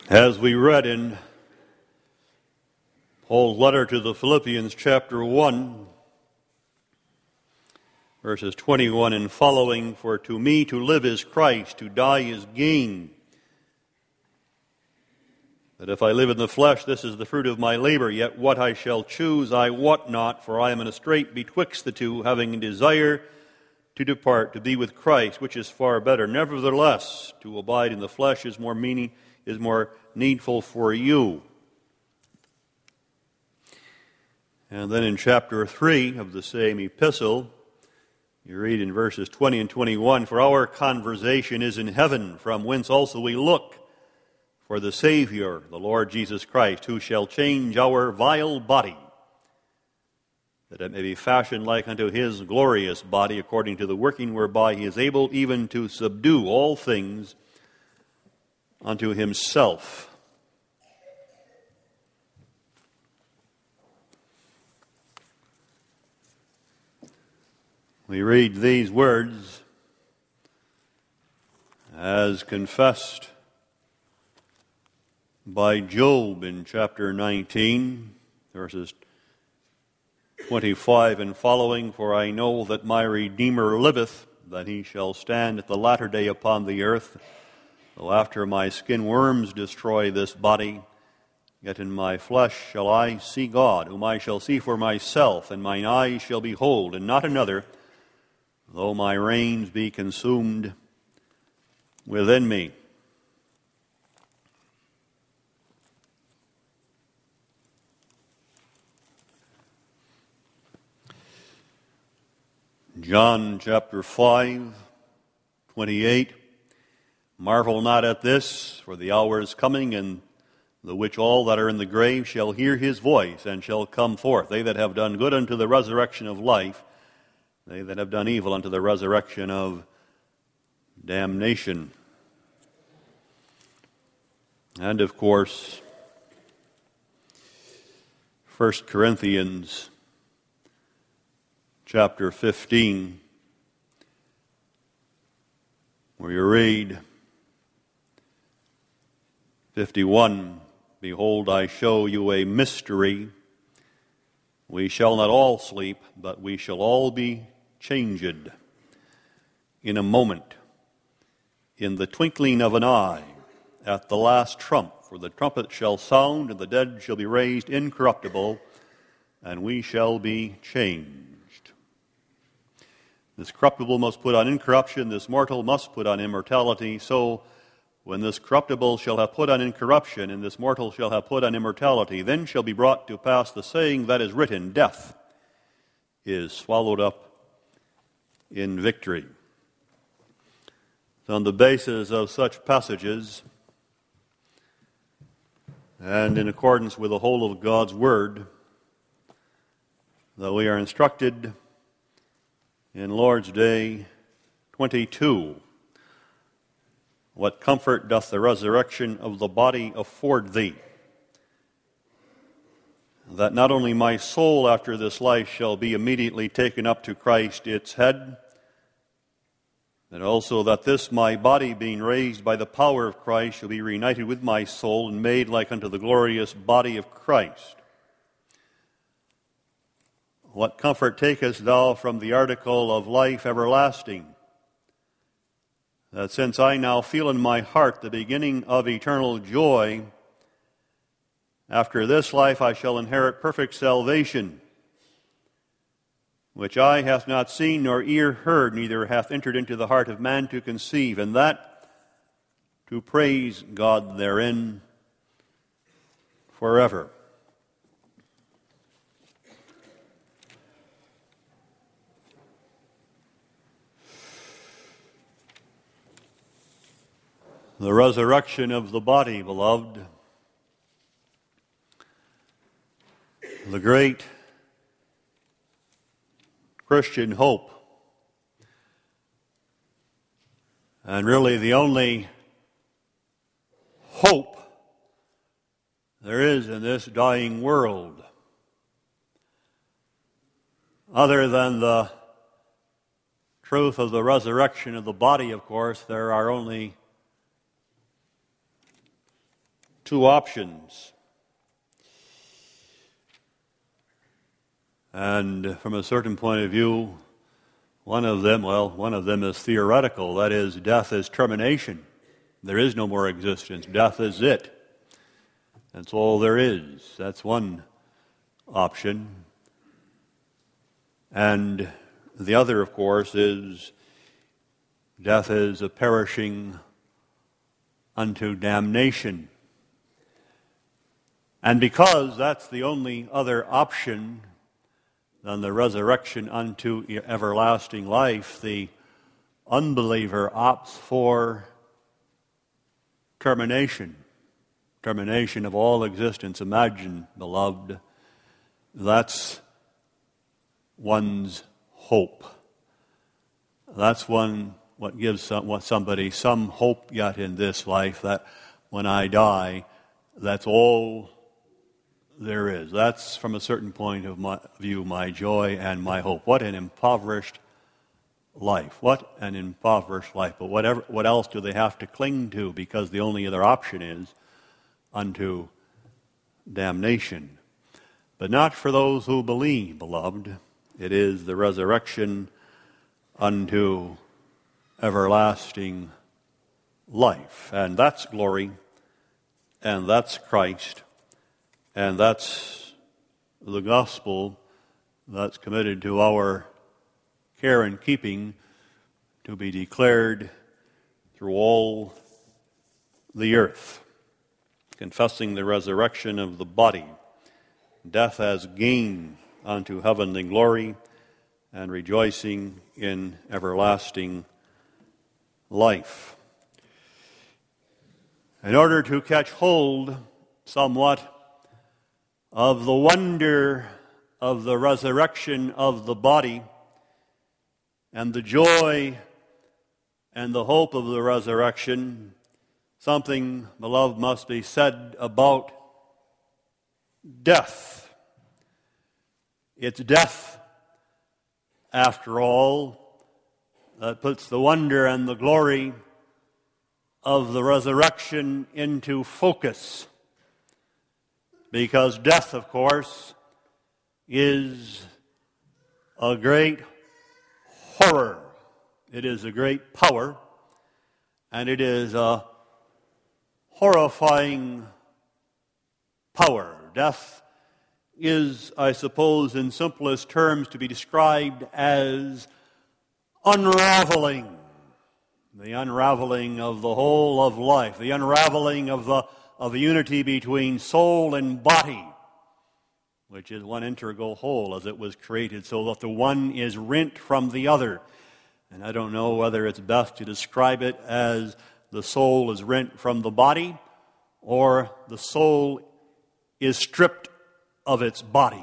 As we read in Paul's letter to the Philippians, chapter 1, verses 21 and following, "For to me to live is Christ, to die is gain. That if I live in the flesh, this is the fruit of my labor, yet what I shall choose I wot not, for I am in a strait betwixt the two, having a desire to depart, to be with Christ, which is far better. Nevertheless, to abide in the flesh is more needful for you." And then in chapter 3 of the same epistle, you read in verses 20 and 21, "For our conversation is in heaven, from whence also we look for the Savior, the Lord Jesus Christ, who shall change our vile body, that it may be fashioned like unto his glorious body, according to the working whereby he is able even to subdue all things unto himself." We read these words as confessed by Job in chapter 19, verses 25 and following, "For I know that my Redeemer liveth, that he shall stand at the latter day upon the earth. Though after my skin worms destroy this body, yet in my flesh shall I see God, whom I shall see for myself, and mine eyes shall behold, and not another, though my reins be consumed within me." John chapter 5, 28, "Marvel not at this, for the hour is coming, in the which all that are in the grave shall hear his voice, and shall come forth, they that have done good unto the resurrection of life, they that have done evil unto the resurrection of damnation." And of course, 1 Corinthians chapter 15, where you read 51, "Behold, I show you a mystery. We shall not all sleep, but we shall all be changed in a moment, in the twinkling of an eye, at the last trump. For the trumpet shall sound, and the dead shall be raised incorruptible, and we shall be changed. This corruptible must put on incorruption, this mortal must put on immortality. So when this corruptible shall have put on incorruption, and this mortal shall have put on immortality, then shall be brought to pass the saying that is written, Death is swallowed up in victory." So on the basis of such passages, and in accordance with the whole of God's Word, that we are instructed in Lord's Day 22, "What comfort doth the resurrection of the body afford thee? That not only my soul after this life shall be immediately taken up to Christ its head, but also that this my body, being raised by the power of Christ, shall be reunited with my soul and made like unto the glorious body of Christ. What comfort takest thou from the article of life everlasting? That since I now feel in my heart the beginning of eternal joy, after this life I shall inherit perfect salvation, which eye hath not seen, nor ear heard, neither hath entered into the heart of man to conceive, and that to praise God therein forever." The resurrection of the body, beloved, the great Christian hope, and really the only hope there is in this dying world, other than the truth of the resurrection of the body. Of course, there are only two options. And from a certain point of view, one of them is theoretical. That is, death is termination. There is no more existence. Death is it. That's all there is. That's one option. And the other, of course, is death is a perishing unto damnation. And because that's the only other option than the resurrection unto everlasting life, the unbeliever opts for termination of all existence. Imagine, beloved, that's one's hope. That's what gives somebody some hope yet in this life, that when I die, that's all there is. That's, from a certain point of view, my joy and my hope. What an impoverished life. What an impoverished life. But what else do they have to cling to? Because the only other option is unto damnation. But not for those who believe, beloved. It is the resurrection unto everlasting life. And that's glory, and that's Christ, and that's the gospel that's committed to our care and keeping, to be declared through all the earth. Confessing the resurrection of the body, death as gain unto heavenly glory, and rejoicing in everlasting life. In order to catch hold somewhat of the wonder of the resurrection of the body and the joy and the hope of the resurrection, something, beloved, must be said about death. It's death, after all, that puts the wonder and the glory of the resurrection into focus. Because death, of course, is a great horror. It is a great power, and it is a horrifying power. Death is, I suppose, in simplest terms to be described as unraveling. The unraveling of the whole of life. The unraveling of the unity between soul and body, which is one integral whole as it was created, so that the one is rent from the other. And I don't know whether it's best to describe it as the soul is rent from the body, or the soul is stripped of its body.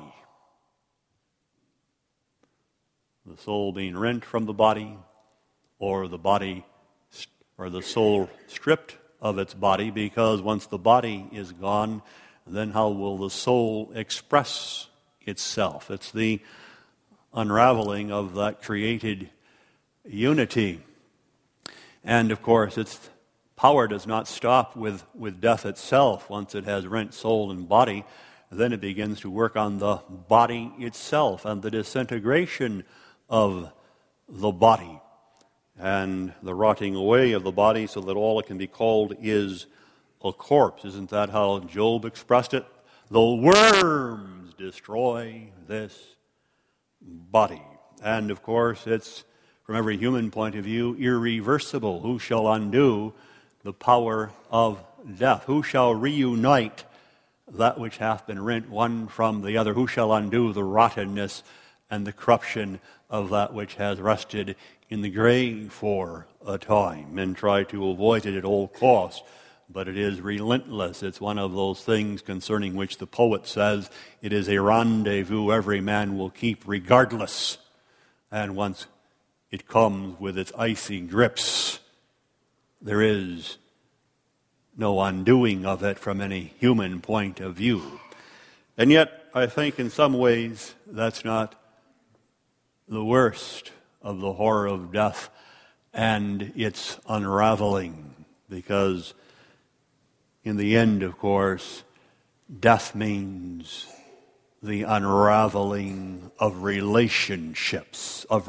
The soul being rent from the body, or the soul stripped of its body, because once the body is gone, then how will the soul express itself? It's the unraveling of that created unity. And of course, its power does not stop with death itself. Once it has rent soul and body, then it begins to work on the body itself and the disintegration of the body and the rotting away of the body, so that all it can be called is a corpse. Isn't that how Job expressed it? The worms destroy this body. And of course, it's, from every human point of view, irreversible. Who shall undo the power of death? Who shall reunite that which hath been rent one from the other? Who shall undo the rottenness and the corruption of that which has rested in the grave for a time? Men try to avoid it at all costs, but it is relentless. It's one of those things concerning which the poet says, it is a rendezvous every man will keep regardless. And once it comes with its icy grips, there is no undoing of it from any human point of view. And yet, I think in some ways, that's not the worst of the horror of death and its unraveling, because in the end, of course, death means the unraveling of relationships of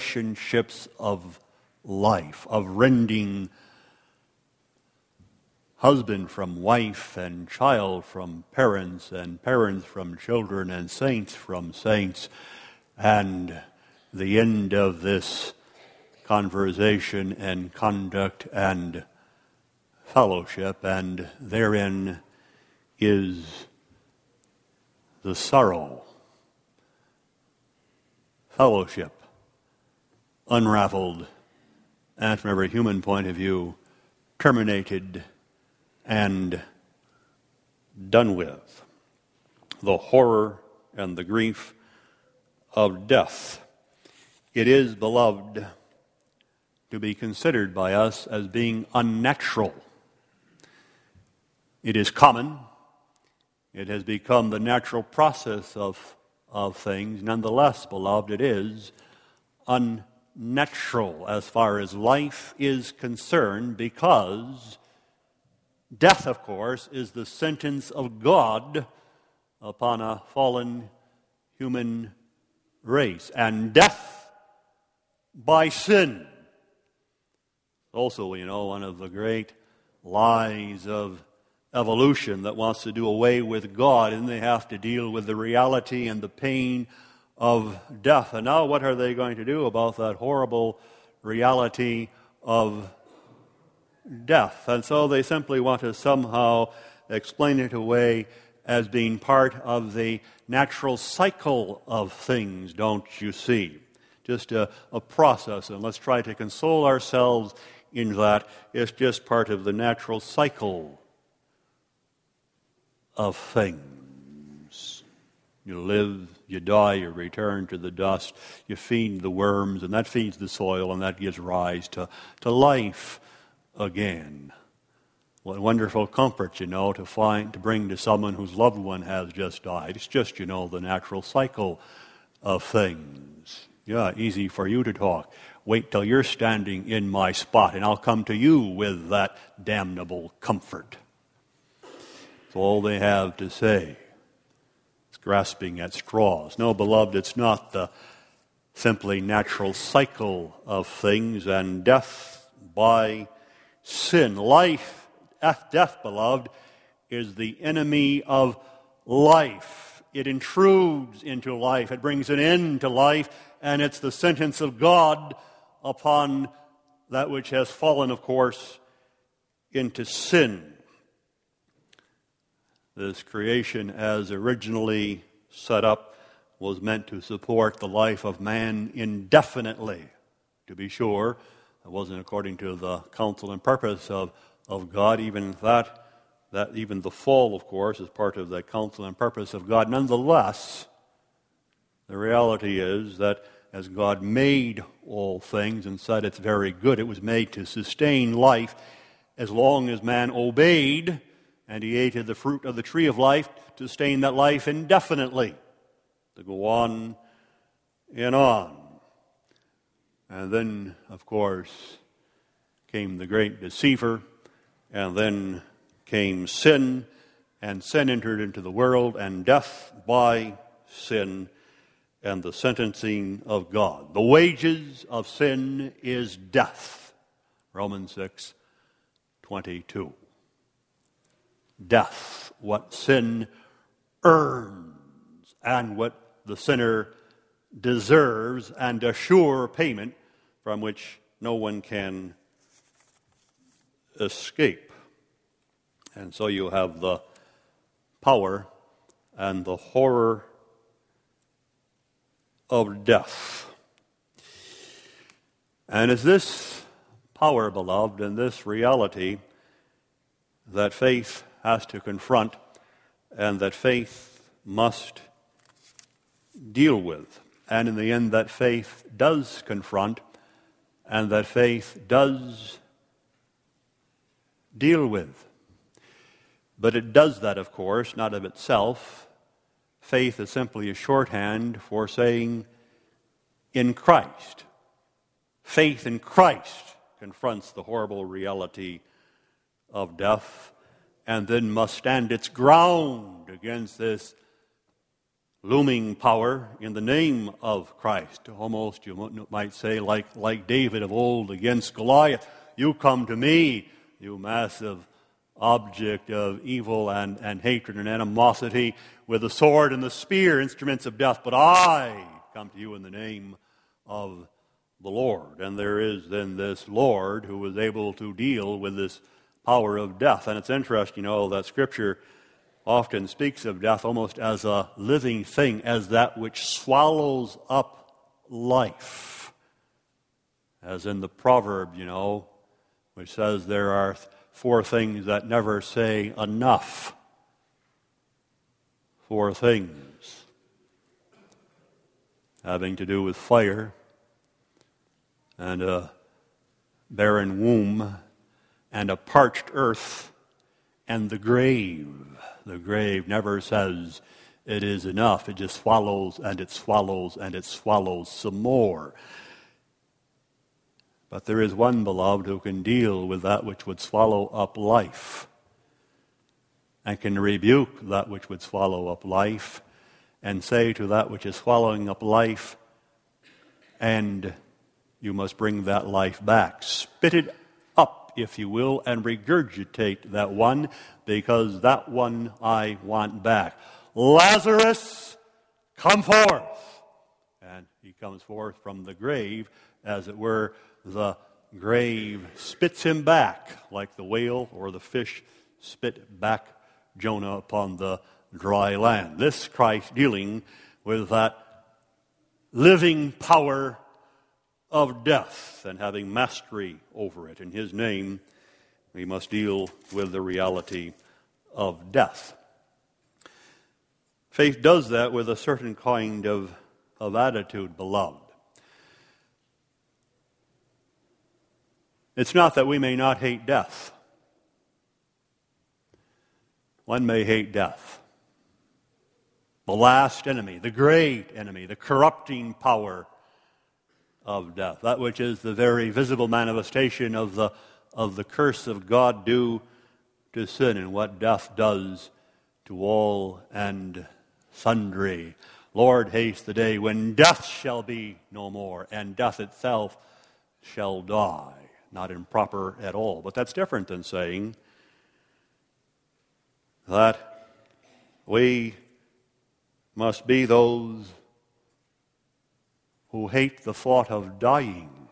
life, of rending husband from wife and child from parents and parents from children and saints from saints. And the end of this conversation and conduct and fellowship, and therein is the sorrow, fellowship, unraveled, and from every human point of view, terminated and done with. The horror and the grief of death. It is, beloved, to be considered by us as being unnatural. It is common. It has become the natural process of things. Nonetheless, beloved, it is unnatural as far as life is concerned, because death, of course, is the sentence of God upon a fallen human race. And death by sin. Also, one of the great lies of evolution that wants to do away with God, and they have to deal with the reality and the pain of death. And now what are they going to do about that horrible reality of death? And so they simply want to somehow explain it away as being part of the natural cycle of things, don't you see? Just a process, and let's try to console ourselves in that it's just part of the natural cycle of things. You live, you die, you return to the dust, you feed the worms, and that feeds the soil, and that gives rise to life again. What wonderful comfort, to bring to someone whose loved one has just died. It's just, the natural cycle of things. Yeah, easy for you to talk. Wait till you're standing in my spot, and I'll come to you with that damnable comfort. It's all they have to say. It's grasping at straws. No, beloved, it's not the simply natural cycle of things, and death by sin. Death, beloved, is the enemy of life. It intrudes into life. It brings an end to life, and it's the sentence of God upon that which has fallen, of course, into sin. This creation, as originally set up, was meant to support the life of man indefinitely. To be sure, it wasn't according to the counsel and purpose of God. Even even the fall, of course, is part of the counsel and purpose of God. Nonetheless, the reality is that as God made all things and said it's very good, it was made to sustain life as long as man obeyed, and he ate of the fruit of the tree of life to sustain that life indefinitely, to go on and on. And then, of course, came the great deceiver, and then came sin, and sin entered into the world, and death by sin, and the sentencing of God. The wages of sin is death. Romans 6:22. Death, what sin earns, and what the sinner deserves, and a sure payment from which no one can escape. And so you have the power and the horror of death. And it's this power, beloved, and this reality that faith has to confront and that faith must deal with. And in the end, that faith does confront and that faith does deal with. But it does that, of course, not of itself. Faith is simply a shorthand for saying in Christ. Faith in Christ confronts the horrible reality of death, and then must stand its ground against this looming power in the name of Christ. Almost, you might say, like David of old against Goliath. You come to me, you massive object of evil and hatred and animosity, with the sword and the spear, instruments of death, but I come to you in the name of the Lord. And there is then this Lord who was able to deal with this power of death. And it's interesting, that Scripture often speaks of death almost as a living thing, as that which swallows up life. As in the proverb, which says there are 4 things that never say enough. 4 things having to do with fire and a barren womb and a parched earth and the grave. The grave never says it is enough. It just swallows and it swallows and it swallows some more. But there is one, beloved, who can deal with that which would swallow up life, and can rebuke that which would swallow up life, and say to that which is swallowing up life, and you must bring that life back. Spit it up, if you will, and regurgitate that one, because that one I want back. Lazarus, come forth! And he comes forth from the grave, as it were. The grave spits him back, like the whale or the fish spit back Jonah upon the dry land. This Christ dealing with that living power of death and having mastery over it. In his name, we must deal with the reality of death. Faith does that with a certain kind of attitude, beloved. It's not that we may not hate death. One may hate death. The last enemy, the great enemy, the corrupting power of death. That which is the very visible manifestation of the curse of God due to sin, and what death does to all and sundry. Lord, haste the day when death shall be no more, and death itself shall die. Not improper at all. But that's different than saying that we must be those who hate the thought of dying.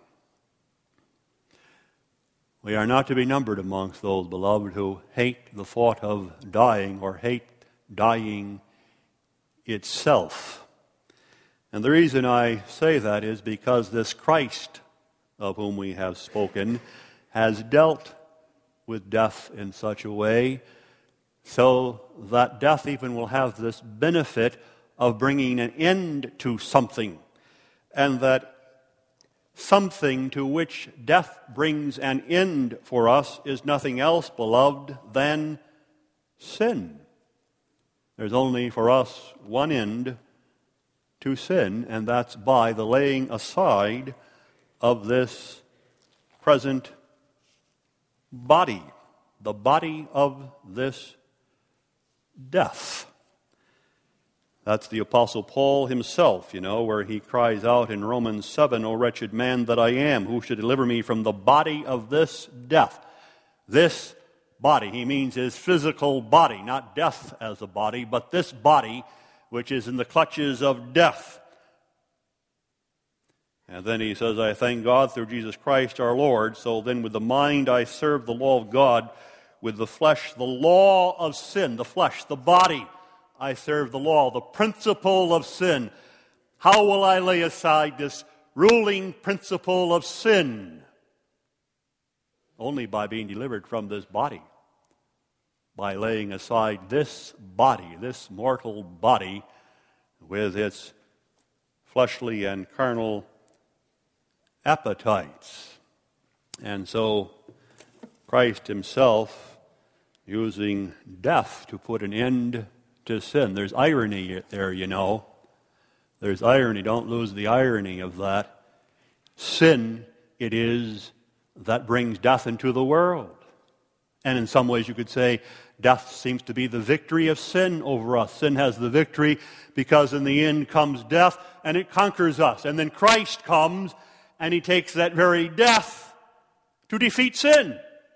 We are not to be numbered amongst those, beloved, who hate the thought of dying or hate dying itself. And the reason I say that is because this Christ of whom we have spoken has dealt with death in such a way so that death even will have this benefit of bringing an end to something, and that something to which death brings an end for us is nothing else, beloved, than sin. There's only for us one end to sin, and that's by the laying aside of this present body, the body of this death. That's the Apostle Paul himself, where he cries out in Romans 7, "O wretched man that I am, who should deliver me from the body of this death?" This body, he means his physical body, not death as a body, but this body which is in the clutches of death. And then he says, "I thank God through Jesus Christ our Lord. So then with the mind I serve the law of God, with the flesh the law of sin." The flesh, the body, I serve the law, the principle of sin. How will I lay aside this ruling principle of sin? Only by being delivered from this body. By laying aside this body, this mortal body, with its fleshly and carnal appetites. And so Christ himself using death to put an end to sin. There's irony there, There's irony. Don't lose the irony of that. Sin it is that brings death into the world. And in some ways you could say death seems to be the victory of sin over us. Sin has the victory because in the end comes death, and it conquers us. And then Christ comes, and he takes that very death to defeat sin.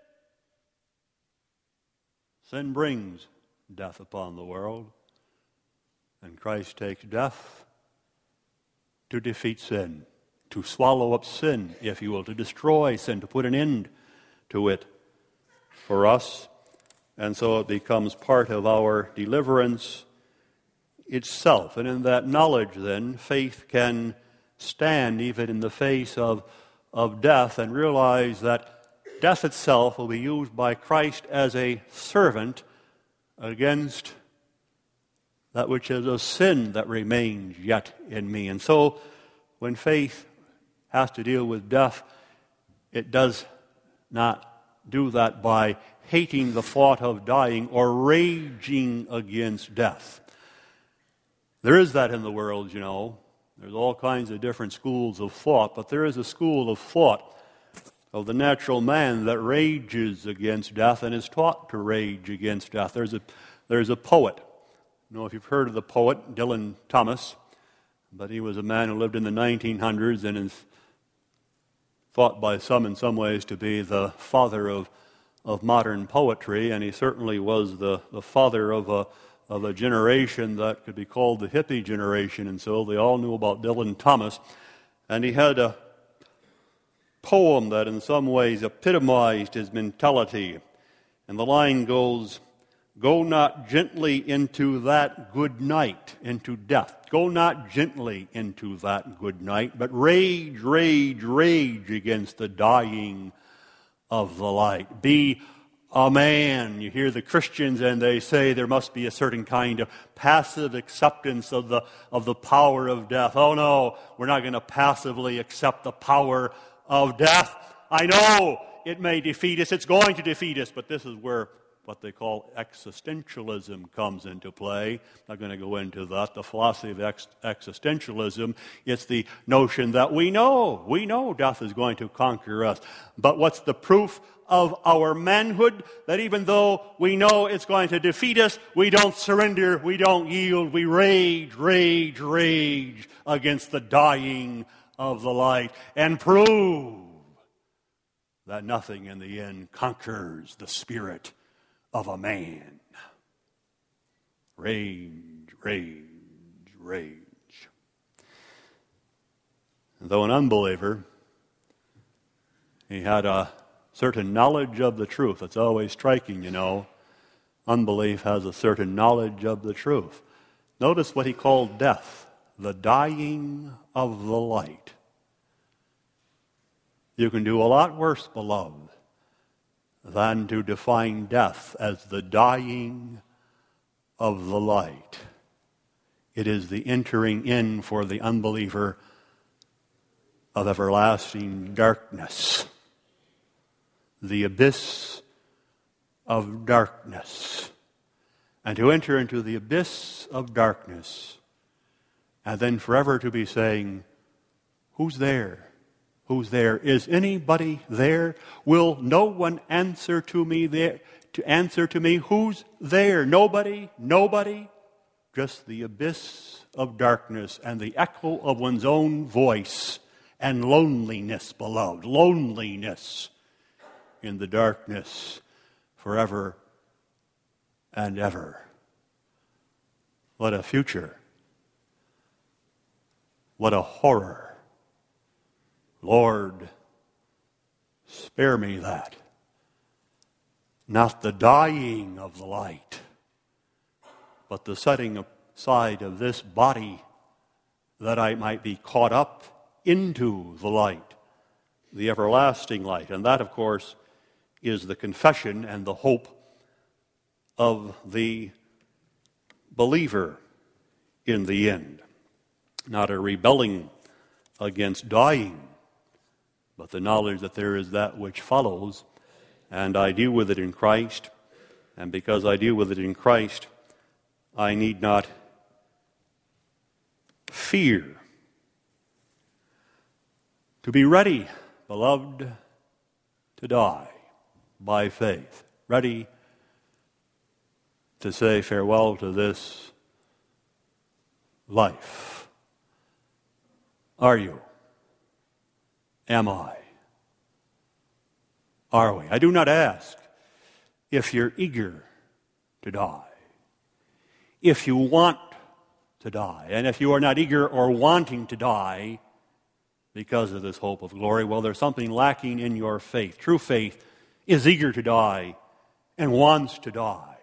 Sin brings death upon the world, and Christ takes death to defeat sin, to swallow up sin, if you will, to destroy sin, to put an end to it for us. And so it becomes part of our deliverance itself. And in that knowledge, then, faith can stand even in the face of death and realize that death itself will be used by Christ as a servant against that which is a sin that remains yet in me. And so when faith has to deal with death, it does not do that by hating the thought of dying or raging against death. There is that in the world, you know. There's all kinds of different schools of thought, but there is a school of thought of the natural man that rages against death and is taught to rage against death. There's a poet. I don't know if you've heard of the poet Dylan Thomas, but he was a man who lived in the 1900s and is thought by some in some ways to be the father of modern poetry, and he certainly was the father of a generation that could be called the hippie generation, and so they all knew about Dylan Thomas. And he had a poem that in some ways epitomized his mentality. And the line goes, "Go not gently into that good night," into death. "Go not gently into that good night, but rage, rage, rage against the dying of the light. Be a man." You hear the Christians and they say there must be a certain kind of passive acceptance of the power of death. Oh no, we're not going to passively accept the power of death. I know it may defeat us, it's going to defeat us, but this is where what they call existentialism comes into play. I'm not going to go into that. The philosophy of existentialism, it's the notion that we know death is going to conquer us. But what's the proof of our manhood? That even though we know it's going to defeat us, we don't surrender, we don't yield, we rage, rage, rage against the dying of the light and prove that nothing in the end conquers the spirit of a man. Rage, rage, rage. And though an unbeliever, he had a certain knowledge of the truth. It's always striking, you know. Unbelief has a certain knowledge of the truth. Notice what he called death, the dying of the light. You can do a lot worse, beloved, than to define death as the dying of the light. It is the entering in for the unbeliever of everlasting darkness, the abyss of darkness. And to enter into the abyss of darkness, and then forever to be saying, "Who's there? Who's there? Is anybody there? Will no one answer to me there? To answer to me, who's there? Nobody? Nobody?" Just the abyss of darkness and the echo of one's own voice and loneliness, beloved, loneliness in the darkness forever and ever. What a future. What a horror. Lord, spare me that. Not the dying of the light, but the setting aside of this body that I might be caught up into the light, the everlasting light. And that, of course, is the confession and the hope of the believer in the end. Not a rebelling against dying, but the knowledge that there is that which follows, and I deal with it in Christ, and because I deal with it in Christ, I need not fear. To be ready, beloved, to die by faith, ready to say farewell to this life? Are you? Am I? Are we? I do not ask if you're eager to die, if you want to die, and if you are not eager or wanting to die because of this hope of glory, well, there's something lacking in your faith. True faith is eager to die and wants to die.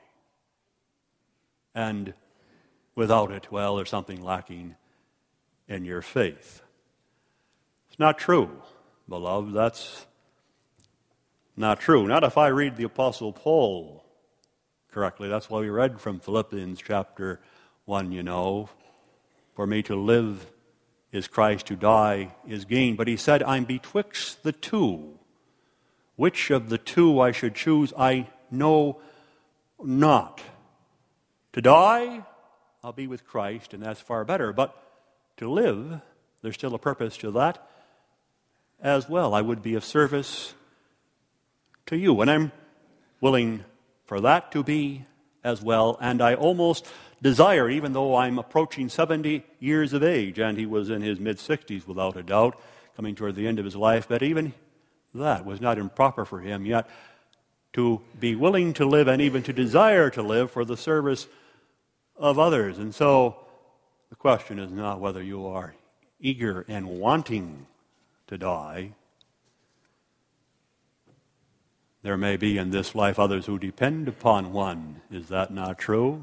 And without it, well, there's something lacking in your faith. It's not true, beloved. That's not true. Not if I read the Apostle Paul correctly. That's why we read from Philippians chapter 1, you know. For me to live is Christ, to die is gain. But he said, I'm betwixt the two. Which of the two I should choose, I know not. To die, I'll be with Christ, and that's far better. But to live, there's still a purpose to that as well. I would be of service to you, and I'm willing for that to be as well. And I almost desire, even though I'm approaching 70 years of age, and he was in his mid-60s without a doubt, coming toward the end of his life, but even that was not improper for him yet, to be willing to live and even to desire to live for the service of others. And so the question is not whether you are eager and wanting to die. There may be in this life others who depend upon one. Is that not true?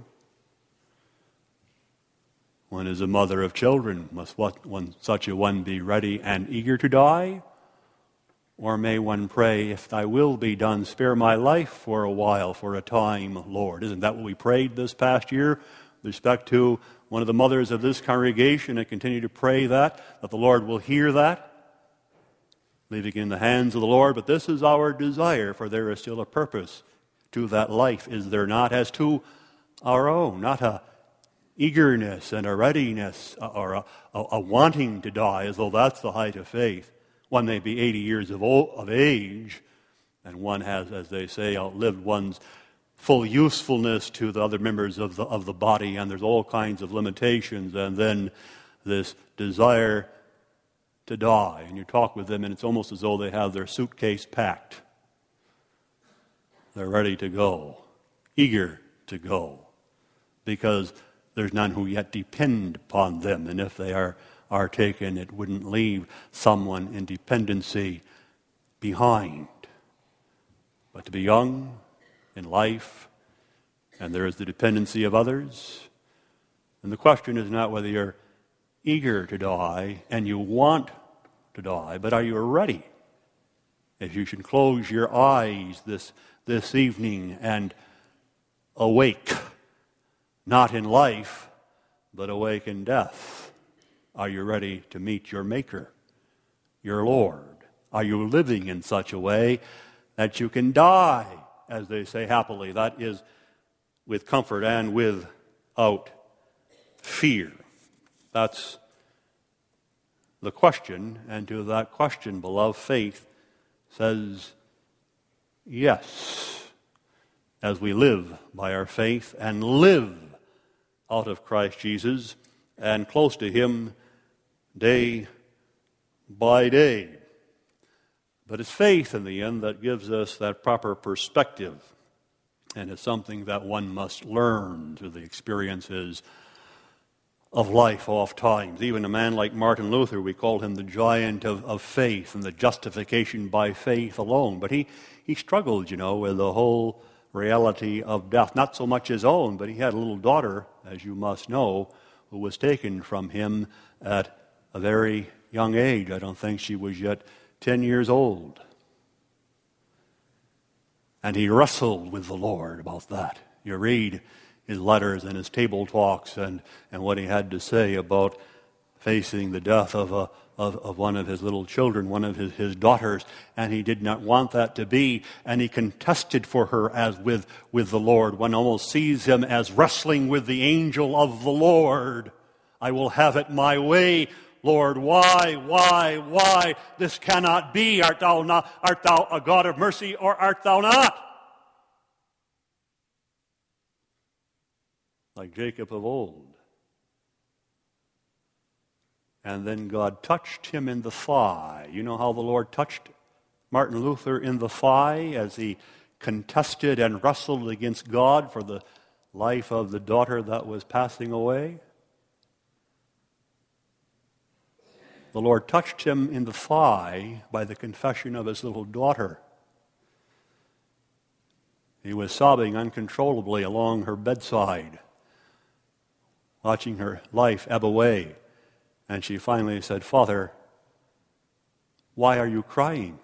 One is a mother of children. Must such a one be ready and eager to die? Or may one pray, if thy will be done, spare my life for a while, for a time, Lord? Isn't that what we prayed this past year with respect to one of the mothers of this congregation, and continue to pray that the Lord will hear that? Leaving in the hands of the Lord, but this is our desire, for there is still a purpose to that life, is there not, as to our own, not a eagerness and a readiness or a wanting to die, as though that's the height of faith. One may be 80 years of age, and one has, as they say, outlived one's full usefulness to the other members of the body, and there's all kinds of limitations, and then this desire to die. And you talk with them, and it's almost as though they have their suitcase packed. They're ready to go, eager to go, because there's none who yet depend upon them, and if they are taken, it wouldn't leave someone in dependency behind. But to be young in life, and there is the dependency of others, and the question is not whether you're eager to die and you want to die, but are you ready? If you should close your eyes this evening and awake, not in life, but awake in death, are you ready to meet your Maker, your Lord? Are you living in such a way that you can die, as they say, happily? That is, with comfort and without fear. That's the question, and to that question, beloved, faith says yes, as we live by our faith and live out of Christ Jesus and close to Him day by day. But it's faith in the end that gives us that proper perspective, and it's something that one must learn through the experiences of life oft times. Even a man like Martin Luther, we called him the giant of faith and the justification by faith alone. But he struggled, with the whole reality of death. Not so much his own, but he had a little daughter, as you must know, who was taken from him at a very young age. I don't think she was yet 10 years old. And he wrestled with the Lord about that. You read his letters and his table talks and what he had to say about facing the death of one of his little children, one of his daughters, and he did not want that to be, and he contested for her as with the Lord. One almost sees him as wrestling with the angel of the Lord. I will have it my way, Lord. Why? This cannot be. Art thou a God of mercy, or art thou not? like Jacob of old. And then God touched him in the thigh. You know how the Lord touched Martin Luther in the thigh as he contested and wrestled against God for the life of the daughter that was passing away? The Lord touched him in the thigh by the confession of his little daughter. He was sobbing uncontrollably along her bedside, watching her life ebb away. And she finally said, "Father, why are you crying?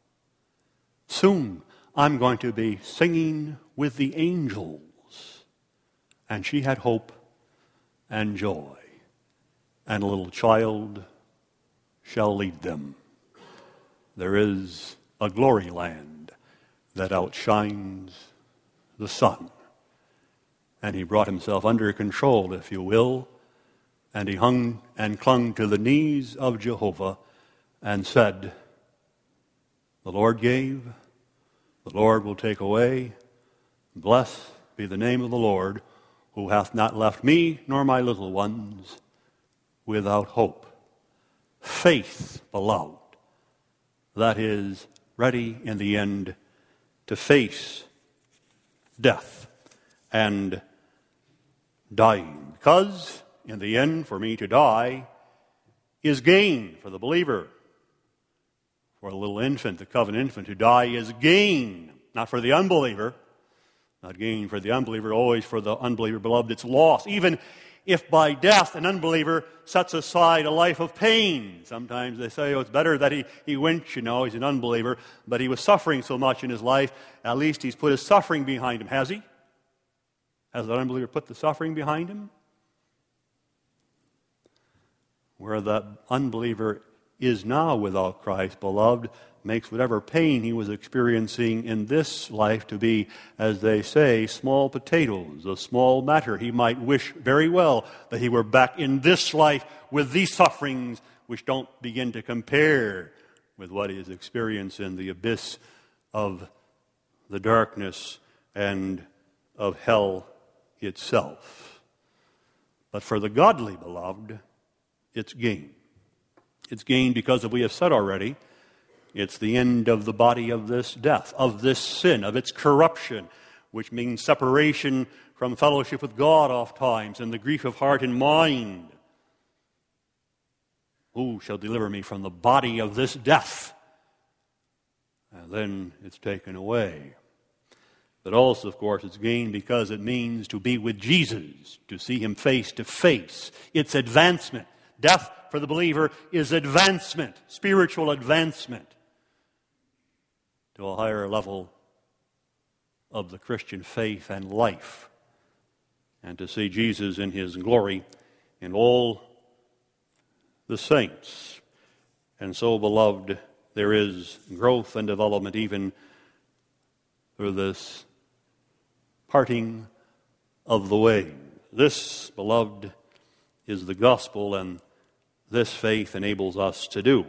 Soon I'm going to be singing with the angels." And she had hope and joy. And a little child shall lead them. There is a glory land that outshines the sun. And he brought himself under control, if you will, and he hung and clung to the knees of Jehovah and said, "The Lord gave, the Lord will take away. Blessed be the name of the Lord, who hath not left me nor my little ones without hope." Faith, beloved, that is ready in the end to face death and dying. Because in the end, for me to die is gain for the believer. For a little infant, the covenant infant, to die is gain, not for the unbeliever. Not gain for the unbeliever, always for the unbeliever, beloved, it's loss. Even if by death an unbeliever sets aside a life of pain. Sometimes they say, it's better that he went, he's an unbeliever, but he was suffering so much in his life, at least he's put his suffering behind him. Has he? Has that unbeliever put the suffering behind him? Where that unbeliever is now without Christ, beloved, makes whatever pain he was experiencing in this life to be, as they say, small potatoes, a small matter. He might wish very well that he were back in this life with these sufferings which don't begin to compare with what he has experienced in the abyss of the darkness and of hell itself. But for the godly, beloved, it's gain. It's gain because, as we have said already, it's the end of the body of this death, of this sin, of its corruption, which means separation from fellowship with God oft times and the grief of heart and mind. Who shall deliver me from the body of this death? And then it's taken away. But also, of course, it's gain because it means to be with Jesus, to see him face to face. It's advancement. Death for the believer is advancement, spiritual advancement to a higher level of the Christian faith and life, and to see Jesus in his glory in all the saints. And so, beloved, there is growth and development even through this parting of the way. This, beloved, is the gospel, and this faith enables us to do.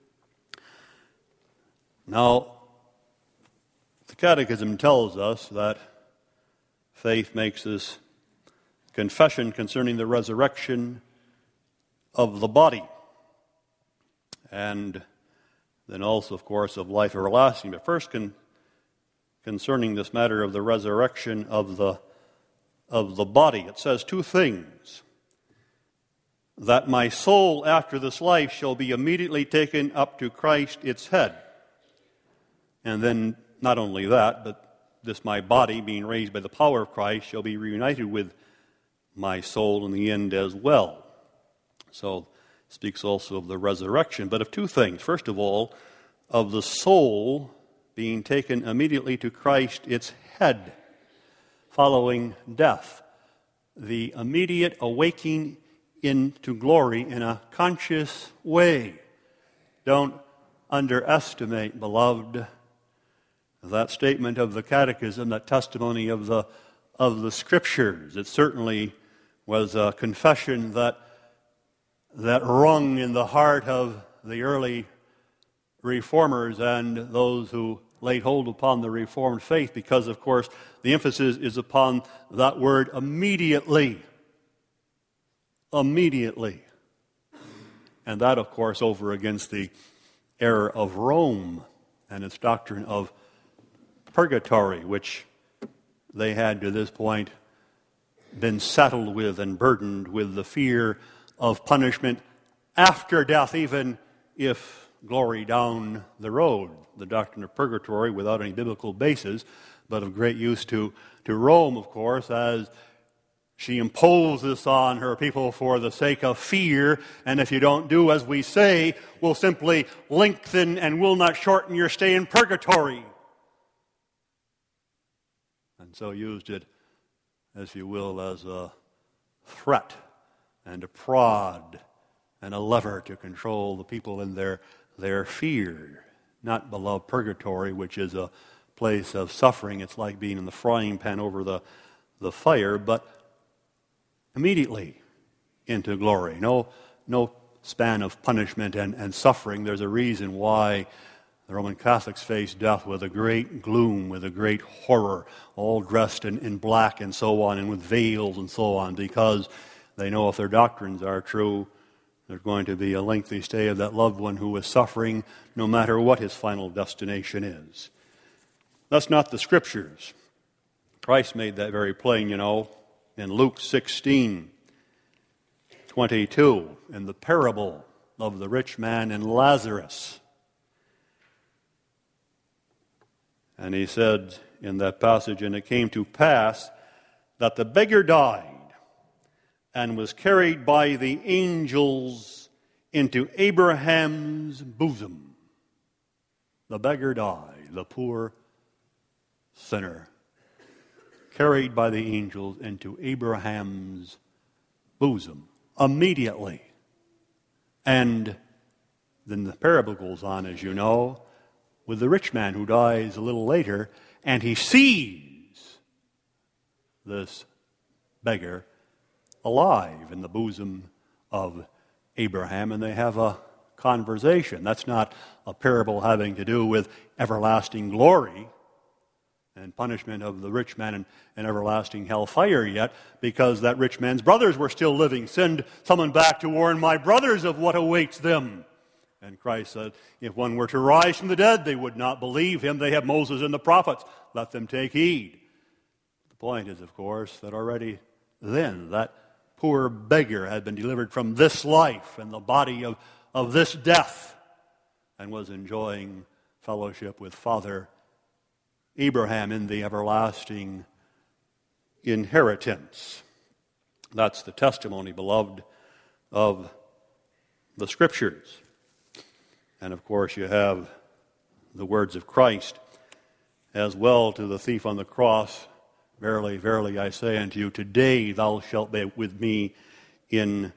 Now, the Catechism tells us that faith makes this confession concerning the resurrection of the body, and then also, of course, of life everlasting. But first, concerning this matter of the resurrection of the body, it says two things: that my soul after this life shall be immediately taken up to Christ its head. And then not only that, but this my body, being raised by the power of Christ, shall be reunited with my soul in the end as well. So it speaks also of the resurrection, but of two things. First of all, of the soul being taken immediately to Christ its head, following death. The immediate awaking into glory in a conscious way. Don't underestimate, beloved, that statement of the Catechism, that testimony of the Scriptures. It certainly was a confession that rung in the heart of the early reformers and those who laid hold upon the Reformed faith because, of course, the emphasis is upon that word immediately. Immediately. And that, of course, over against the error of Rome and its doctrine of purgatory, which they had to this point been saddled with and burdened with the fear of punishment after death, even if glory down the road. The doctrine of purgatory without any biblical basis, but of great use to Rome, of course, as she imposes on her people for the sake of fear, and if you don't do as we say, we'll simply lengthen and will not shorten your stay in purgatory. And so used it, as you will, as a threat and a prod and a lever to control the people in their fear. Not beloved purgatory, which is a place of suffering. It's like being in the frying pan over the fire, but immediately into glory. No span of punishment and suffering. There's a reason why the Roman Catholics face death with a great gloom, with a great horror, all dressed in black and so on, and with veils and so on, because they know if their doctrines are true, there's going to be a lengthy stay of that loved one who is suffering, no matter what his final destination is. That's not the Scriptures. Christ made that very plain, in Luke 16:22, in the parable of the rich man and Lazarus. And he said in that passage, "And it came to pass that the beggar died and was carried by the angels into Abraham's bosom." The beggar died, the poor sinner, carried by the angels into Abraham's bosom immediately. And then the parable goes on, as you know, with the rich man who dies a little later, and he sees this beggar alive in the bosom of Abraham, and they have a conversation. That's not a parable having to do with everlasting glory and punishment of the rich man and everlasting hellfire yet, because that rich man's brothers were still living. "Send someone back to warn my brothers of what awaits them." And Christ said, if one were to rise from the dead, they would not believe him. They have Moses and the prophets. Let them take heed. The point is, of course, that already then that poor beggar had been delivered from this life and the body of this death and was enjoying fellowship with Father Abraham in the everlasting inheritance. That's the testimony, beloved, of the Scriptures. And of course you have the words of Christ as well to the thief on the cross. "Verily, verily, I say unto you, today thou shalt be with me in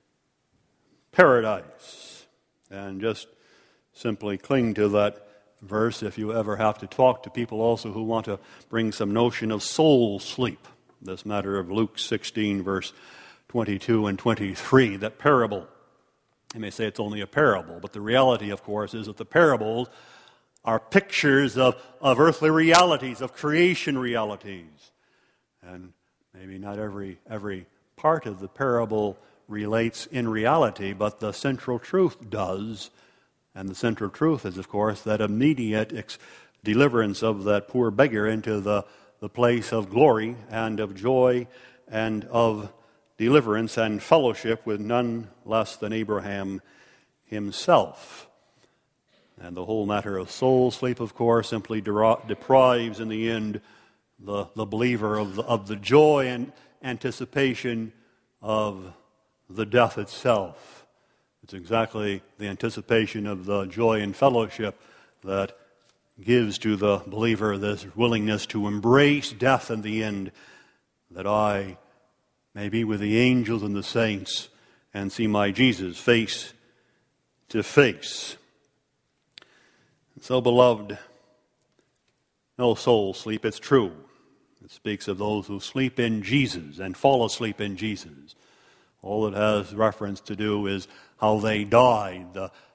paradise." And just simply cling to that verse if you ever have to talk to people also who want to bring some notion of soul sleep. This matter of Luke 16, verse 22 and 23, that parable. You may say it's only a parable, but the reality, of course, is that the parables are pictures of earthly realities, of creation realities. And maybe not every part of the parable relates in reality, but the central truth does. And the central truth is, of course, that immediate deliverance of that poor beggar into the place of glory and of joy and of deliverance and fellowship with none less than Abraham himself. And the whole matter of soul sleep, of course, simply deprives in the end the believer of the joy and anticipation of the death itself. It's exactly the anticipation of the joy and fellowship that gives to the believer this willingness to embrace death in the end, that I may be with the angels and the saints and see my Jesus face to face. So, beloved, no soul sleep, it's true. It speaks of those who sleep in Jesus and fall asleep in Jesus. All it has reference to do is how they died, the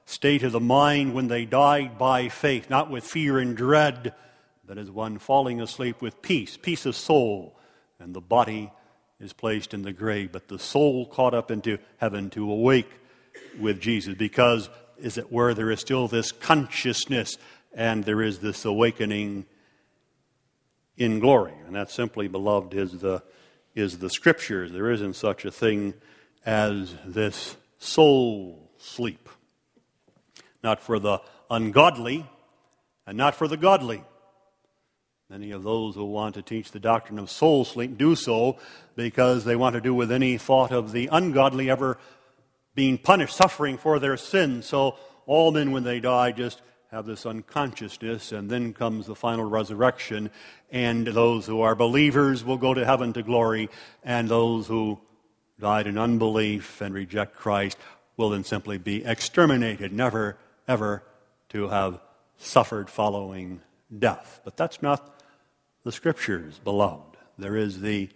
state of the mind when they died by faith, not with fear and dread, but as one falling asleep with peace of soul, and the body is placed in the grave, but the soul caught up into heaven to awake with Jesus, because, as it were, there is still this consciousness and there is this awakening in glory. And that simply, beloved, is the Scriptures. There isn't such a thing as this soul sleep. Not for the ungodly and not for the godly. Many of those who want to teach the doctrine of soul sleep do so because they want to do with any thought of the ungodly ever being punished, suffering for their sins. So all men, when they die, just have this unconsciousness, and then comes the final resurrection, and those who are believers will go to heaven to glory, and those who died in unbelief and reject Christ will then simply be exterminated, never, ever to have suffered following death. But that's not the Scriptures, beloved. There is the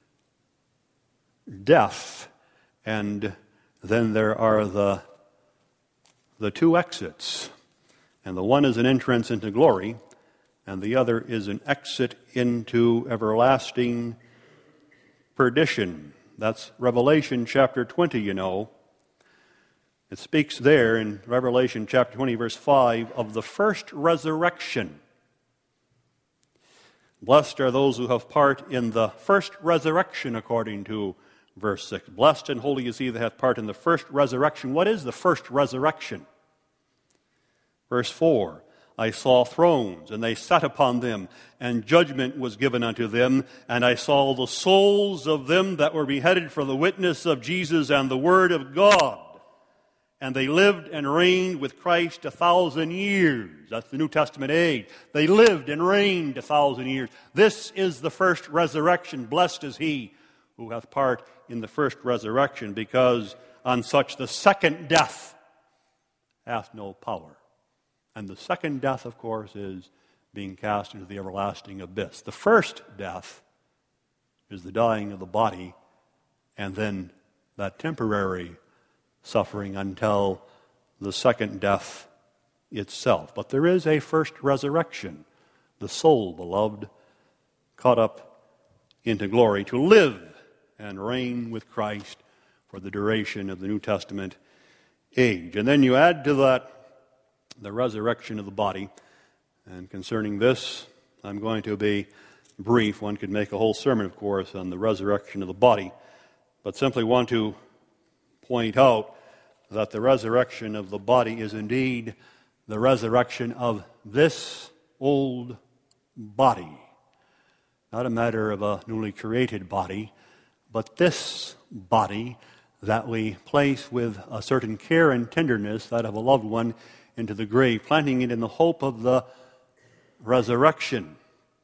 death, and then there are the two exits. And the one is an entrance into glory, and the other is an exit into everlasting perdition. That's Revelation chapter 20, you know. It speaks there in Revelation chapter 20, verse 5, of the first resurrection. Blessed are those who have part in the first resurrection, according to verse 6. Blessed and holy is he that hath part in the first resurrection. What is the first resurrection? Verse 4, I saw thrones, and they sat upon them, and judgment was given unto them. And I saw the souls of them that were beheaded for the witness of Jesus and the word of God. And they lived and reigned with Christ 1,000 years. That's the New Testament age. They lived and reigned 1,000 years. This is the first resurrection. Blessed is he who hath part in the first resurrection, because on such the second death hath no power. And the second death, of course, is being cast into the everlasting abyss. The first death is the dying of the body, and then that temporary suffering until the second death itself. But there is a first resurrection. The soul, beloved, caught up into glory to live and reign with Christ for the duration of the New Testament age. And then you add to that the resurrection of the body. And concerning this, I'm going to be brief. One could make a whole sermon, of course, on the resurrection of the body, but simply want to point out that the resurrection of the body is indeed the resurrection of this old body. Not a matter of a newly created body, but this body that we place with a certain care and tenderness, that of a loved one, into the grave, planting it in the hope of the resurrection.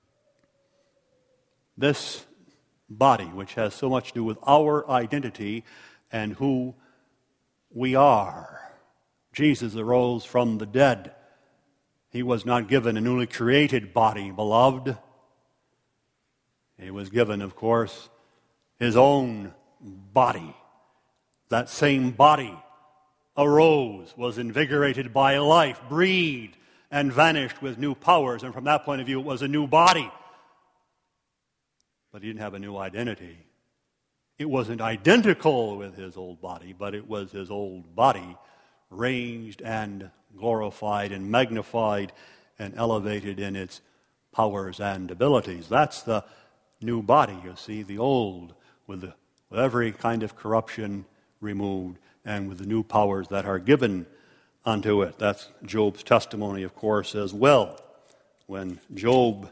This body, which has so much to do with our identity and who we are. Jesus arose from the dead. He was not given a newly created body, beloved. He was given, of course, his own body. That same body arose, was invigorated by life, breathed, and vanished with new powers. And from that point of view, it was a new body. But he didn't have a new identity. It wasn't identical with his old body, but it was his old body, ranged and glorified and magnified and elevated in its powers and abilities. That's the new body, you see, the old, with every kind of corruption removed, and with the new powers that are given unto it. That's Job's testimony, of course, as well. When Job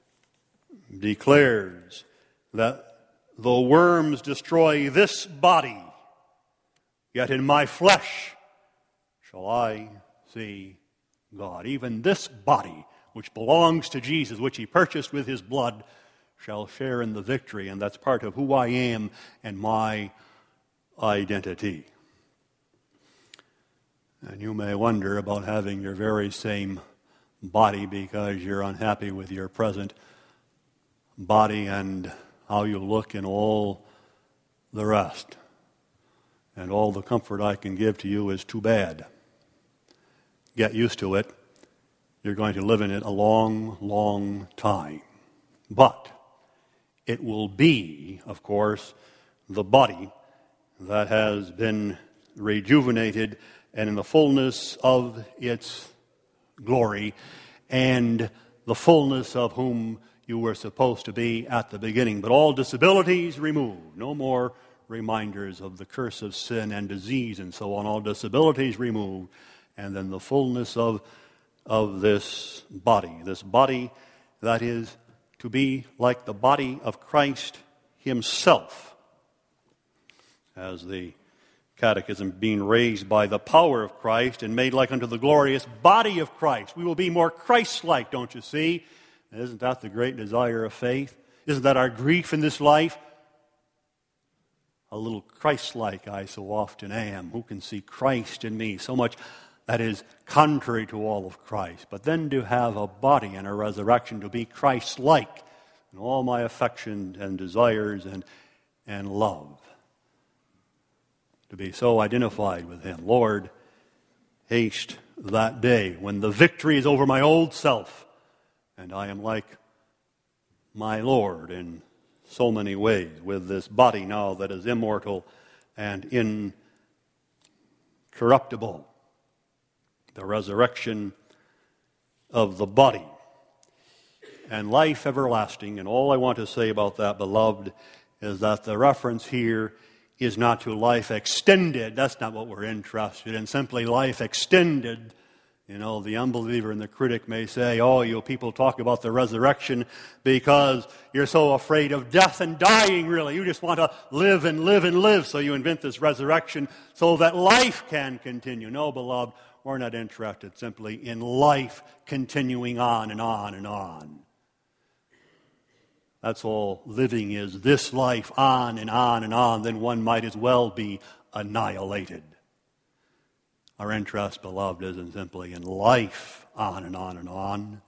declares that though worms destroy this body, yet in my flesh shall I see God. Even this body, which belongs to Jesus, which he purchased with his blood, shall share in the victory, and that's part of who I am and my identity. And you may wonder about having your very same body because you're unhappy with your present body and how you look and all the rest. And all the comfort I can give to you is too bad. get used to it, you're going to live in it a long, long time. But it will be, of course, the body that has been rejuvenated and in the fullness of its glory and the fullness of whom you were supposed to be at the beginning. But all disabilities removed. No more reminders of the curse of sin and disease and so on. All disabilities removed. And then the fullness of this body that is to be like the body of Christ himself. As the Catechism, being raised by the power of Christ and made like unto the glorious body of Christ. We will be more Christ-like, don't you see? And isn't that the great desire of faith? Isn't that our grief in this life? A little Christ-like I so often am. Who can see Christ in me? So much that is contrary to all of Christ. But then to have a body and a resurrection to be Christ-like in all my affection and desires and love. To be so identified with him. Lord, haste that day when the victory is over my old self and I am like my Lord in so many ways with this body now that is immortal and incorruptible. The resurrection of the body and life everlasting. And all I want to say about that, beloved, is that the reference here is not to life extended. That's not what we're interested in. Simply life extended. You know, the unbeliever and the critic may say, oh, you people talk about the resurrection because you're so afraid of death and dying, really. You just want to live and live and live. So you invent this resurrection so that life can continue. No, beloved, we're not interested simply in life continuing on and on and on. That's all living is, this life on and on and on, then one might as well be annihilated. Our interest, beloved, isn't simply in life on and on and on.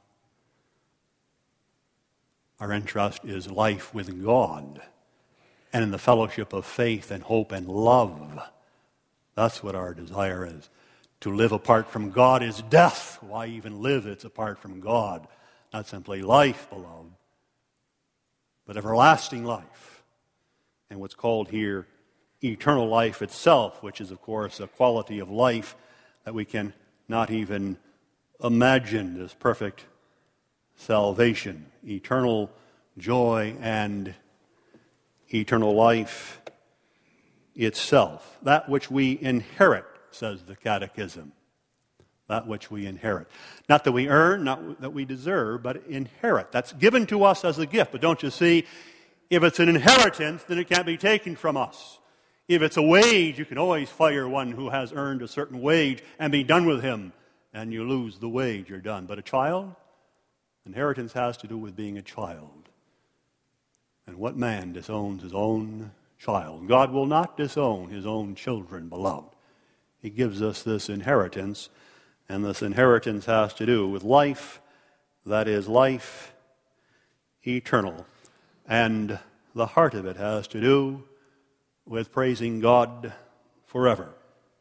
Our interest is life with God and in the fellowship of faith and hope and love. That's what our desire is. To live apart from God is death. Why even live? It's apart from God. Not simply life, beloved, but everlasting life. And what's called here eternal life itself, which is, of course, a quality of life that we can not even imagine, this perfect salvation, eternal joy and eternal life itself. That which we inherit, says the Catechism. That which we inherit. Not that we earn, not that we deserve, but inherit. That's given to us as a gift. But don't you see, if it's an inheritance, then it can't be taken from us. If it's a wage, you can always fire one who has earned a certain wage and be done with him, and you lose the wage, you're done. But a child, inheritance has to do with being a child. And what man disowns his own child? God will not disown his own children, beloved. He gives us this inheritance, and this inheritance has to do with life, that is life eternal. And the heart of it has to do with praising God forever.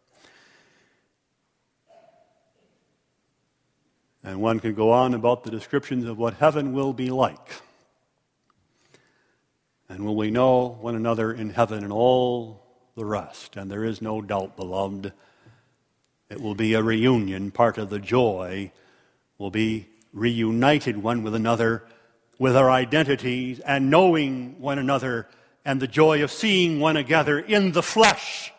And one could go on about the descriptions of what heaven will be like. And will we know one another in heaven and all the rest? And there is no doubt, beloved, it will be a reunion. Part of the joy will be reunited one with another with our identities and knowing one another and the joy of seeing one another in the flesh.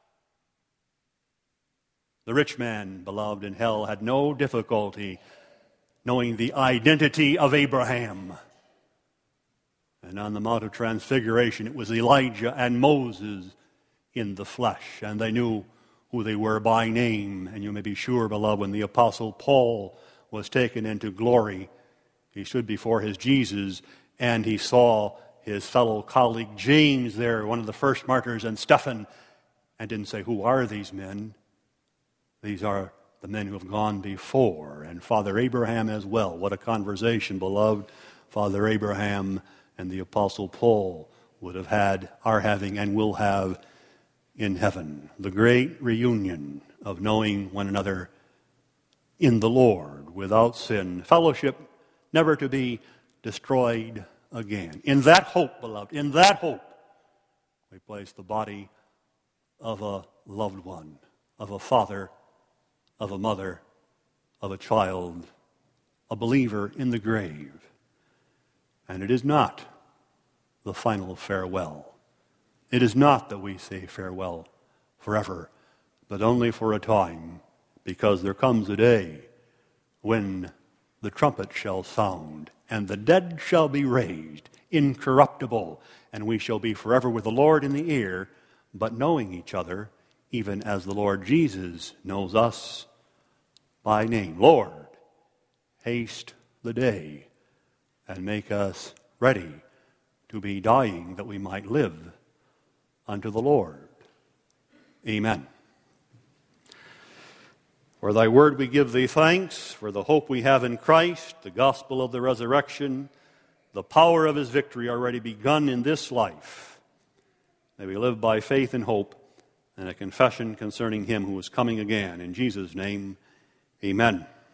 The rich man, beloved, in hell had no difficulty knowing the identity of Abraham. And on the Mount of Transfiguration, it was Elijah and Moses in the flesh, and they knew who they were by name. And you may be sure, beloved, when the Apostle Paul was taken into glory, he stood before his Jesus, and he saw his fellow colleague James there, one of the first martyrs, and Stephen, and didn't say, who are these men? These are the men who have gone before, and Father Abraham as well. What a conversation, beloved, Father Abraham and the Apostle Paul would have had, are having, and will have in heaven. The great reunion of knowing one another in the Lord without sin, fellowship never to be destroyed again. In that hope, beloved, in that hope, we place the body of a loved one, of a father, of a mother, of a child, a believer in the grave. And it is not the final farewell. It is not that we say farewell forever, but only for a time, because there comes a day when the trumpet shall sound, and the dead shall be raised, incorruptible, and we shall be forever with the Lord in the air, but knowing each other, even as the Lord Jesus knows us by name. Lord, haste the day, and make us ready to be dying, that we might live unto the Lord. Amen. For thy word we give thee thanks, for the hope we have in Christ, the gospel of the resurrection, the power of his victory already begun in this life. May we live by faith and hope, and a confession concerning him who is coming again. In Jesus' name, amen.